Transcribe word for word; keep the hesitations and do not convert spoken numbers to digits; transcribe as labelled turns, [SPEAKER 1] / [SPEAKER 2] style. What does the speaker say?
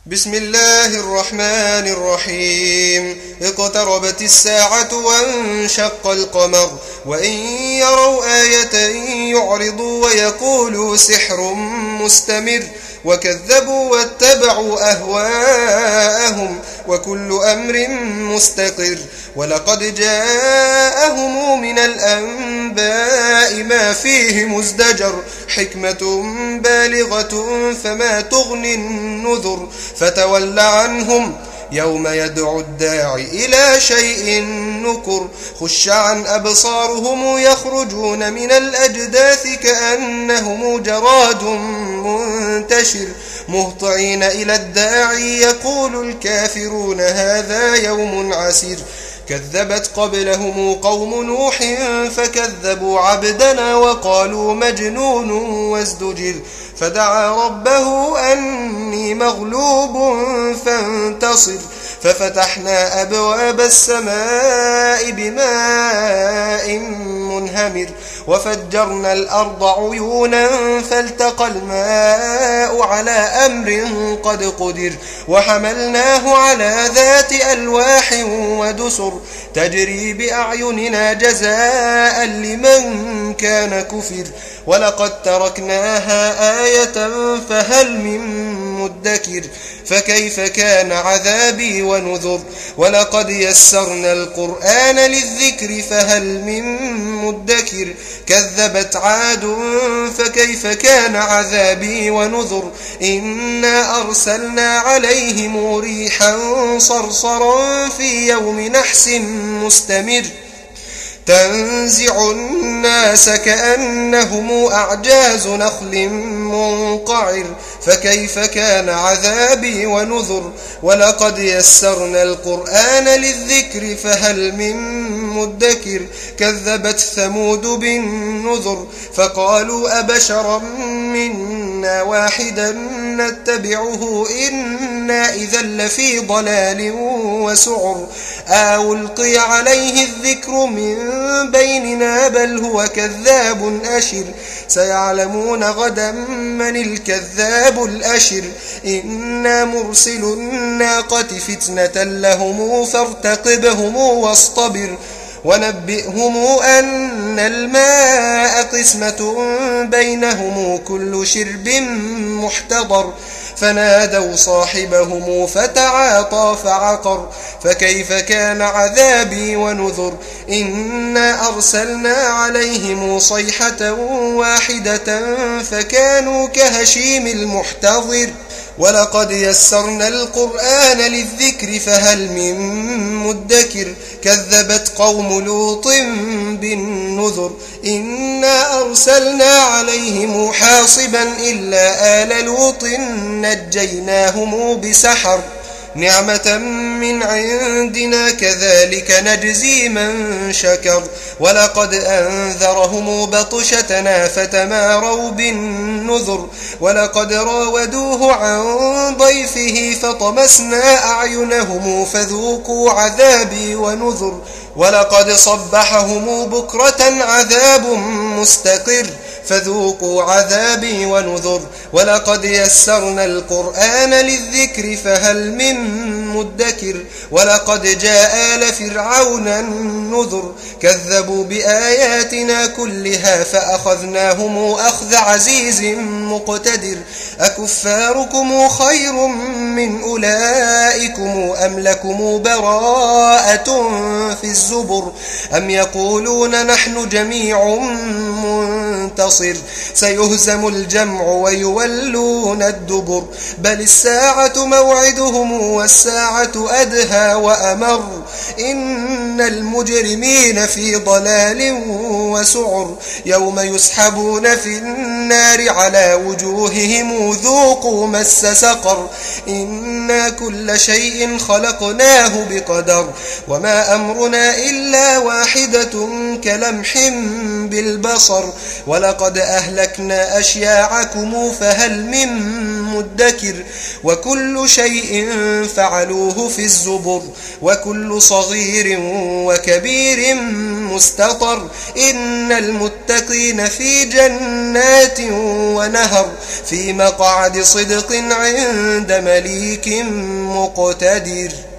[SPEAKER 1] بسم الله الرحمن الرحيم اقتربت الساعة وانشق القمر وإن يروا آية يعرضوا ويقولوا سحر مستمر وكذبوا واتبعوا أهواءهم وكل أمر مستقر ولقد جاءهم من الأنباء ما فيه مزدجر حكمة بالغة فما تغني النذر فتول عنهم يوم يدعو الداعي إلى شيء نكر خش عن أبصارهم يخرجون من الأجداث كأنهم جراد منتشر مهطعين إلى الداعي يقول الكافرون هذا يوم عسير كذبت قبلهم قوم نوح فكذبوا عبدنا وقالوا مجنون وازدجر فدعا ربه أني مغلوب فانتصر ففتحنا أبواب السماء بماء منهمر وفجرنا الأرض عيونا فالتقى الماء على أمر قد قدر وحملناه على ذات ألواح ودسر تجري بأعيننا جزاء لمن كان كفر ولقد تركناها آية فهل من مدكر فكيف كان عذابي ونذر ولقد يسرنا القرآن للذكر فهل من مدكر كذبت عاد فكيف كان عذابي ونذر إنا أرسلنا عليهم ريحا صرصرا في يوم نحس مستمر تنزع الناس كأنهم أعجاز نخل منقعر فكيف كان عذابي ونذر ولقد يسرنا القرآن للذكر فهل من مدكر كذبت ثمود بالنذر فقالوا أبشرا منا واحدا نتبعه إنا إذا لفي ضلال وسعر أو ألقي عليه الذكر من بيننا بل هو كذاب أشر سيعلمون غدا من الكذاب الأشر إنا مرسل الناقة فتنة لهم فارتقبهم واصطبر ونبئهم أن الماء قسمة بينهم كل شرب محتضر فنادوا صاحبهم فتعاطى فعقر فكيف كان عذابي ونذر إنا أرسلنا عليهم صيحة واحدة فكانوا كهشيم المحتضر ولقد يسرنا القرآن للذكر فهل من مدكر كذبت قوم لوط بالنذر إنا أرسلنا عليهم حاصبا إلا آل لوط نجيناهم بسحر نعمة من عندنا كذلك نجزي من شكر ولقد أنذرهم بطشتنا فتماروا بالنذر ولقد راودوه عن ضيفه فطمسنا أعينهم فذوقوا عذابي ونذر ولقد صبحهم بكرة عذاب مستقر فذوقوا عذابي ونذر ولقد يسرنا القرآن للذكر فهل من مدكر ولقد جاء آل فرعون النذر كذبوا بآياتنا كلها فأخذناهم أخذ عزيز مقتدر أكفاركم خير من أولئكم أم لكم براءة في الزبر أم يقولون نحن جميع منتصر سيهزم الجمع ويولون الدبر بل الساعة موعدهم والساعة أدهى وأمر إن المجرمين في ضلال وسعر يوم يسحبون في النار على وجوههم ذوقوا مس سقر إنا كل شيء خلقناه بقدر وما أمرنا إلا واحدة كلمح بالبصر ولقد أهلكنا أشياعكم فهل من مدكر وكل شيء فعلوه في الزبر وكل صغير وكبير مستطر إن المتقين في جنات ونهر في مقعد صدق عند مليك مقتدر.